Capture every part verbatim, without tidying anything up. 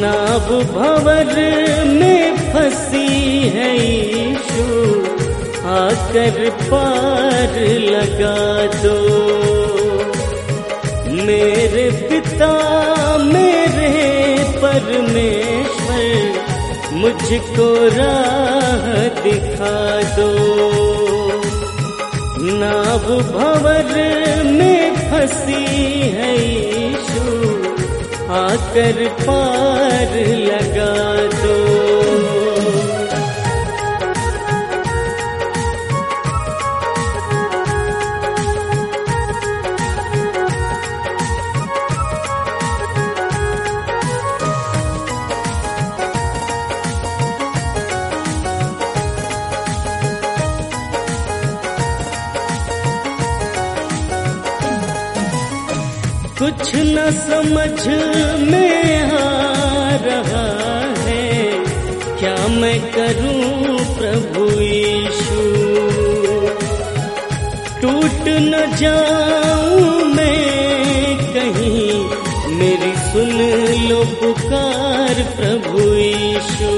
नाव भंवर में फंसी है यीशु, आकर पार लगा दो। मेरे पिता मेरे परमेश्वर, मुझको राह दिखा दो। नाव भंवर में फंसी है यीशु, आकर पार लगा दो। कुछ न समझ में आ रहा है, क्या मैं करूं प्रभु यीशु। टूट न जाऊं मैं कहीं, मेरी सुन लो पुकार प्रभु यीशु।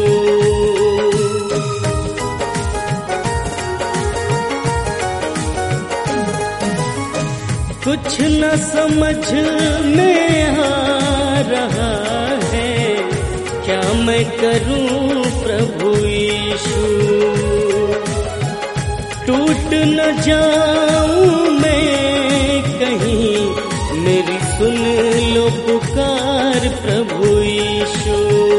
कुछ न समझ में आ रहा है, क्या मैं करूं प्रभु यीशु। टूट न जाऊं मैं कहीं, मेरी सुन लो पुकार प्रभु यीशु।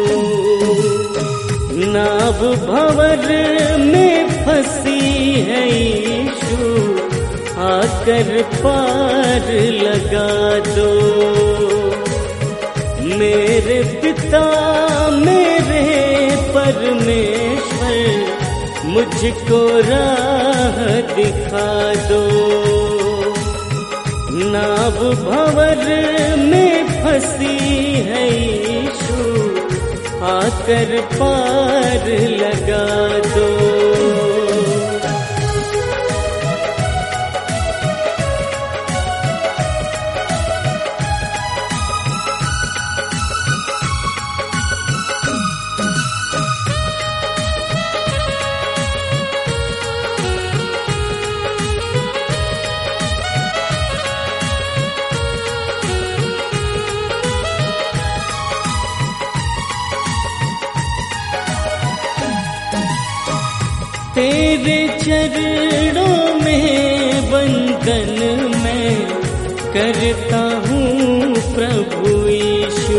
नाव भंवर में फंसी है यीशु, आकर पार लगा दो। मेरे पिता मेरे परमेश्वर, मुझको राह दिखा दो। नाव भंवर में फंसी है यीशु, आकर पार लगा दो। तेरे चरणों में वंदन मैं करता हूँ प्रभु यीशु।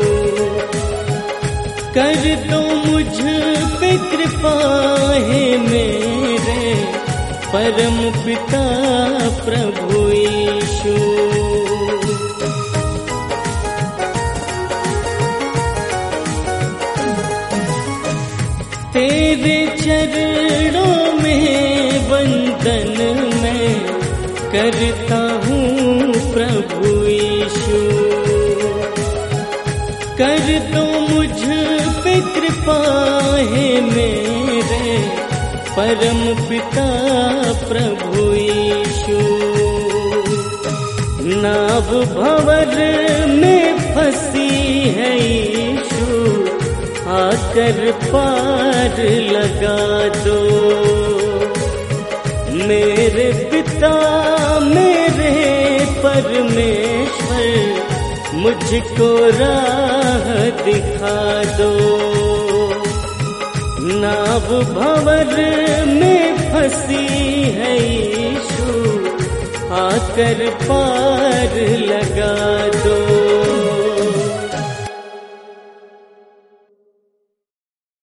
कर दो मुझ पे कृपा है मेरे परम पिता प्रभु यीशु। तेरे चरणों में वंदन मैं करता हूँ प्रभु यीशु। कर दो मुझ पे कृपा है मेरे परम पिता प्रभु यीशु। नाव भंवर में फंसी है यीशु, आकर पार लगा दो। मेरे पिता मेरे परमेश्वर, मुझको राह दिखा दो। नाव भंवर में फंसी है यीशु, आकर पार लगा दो।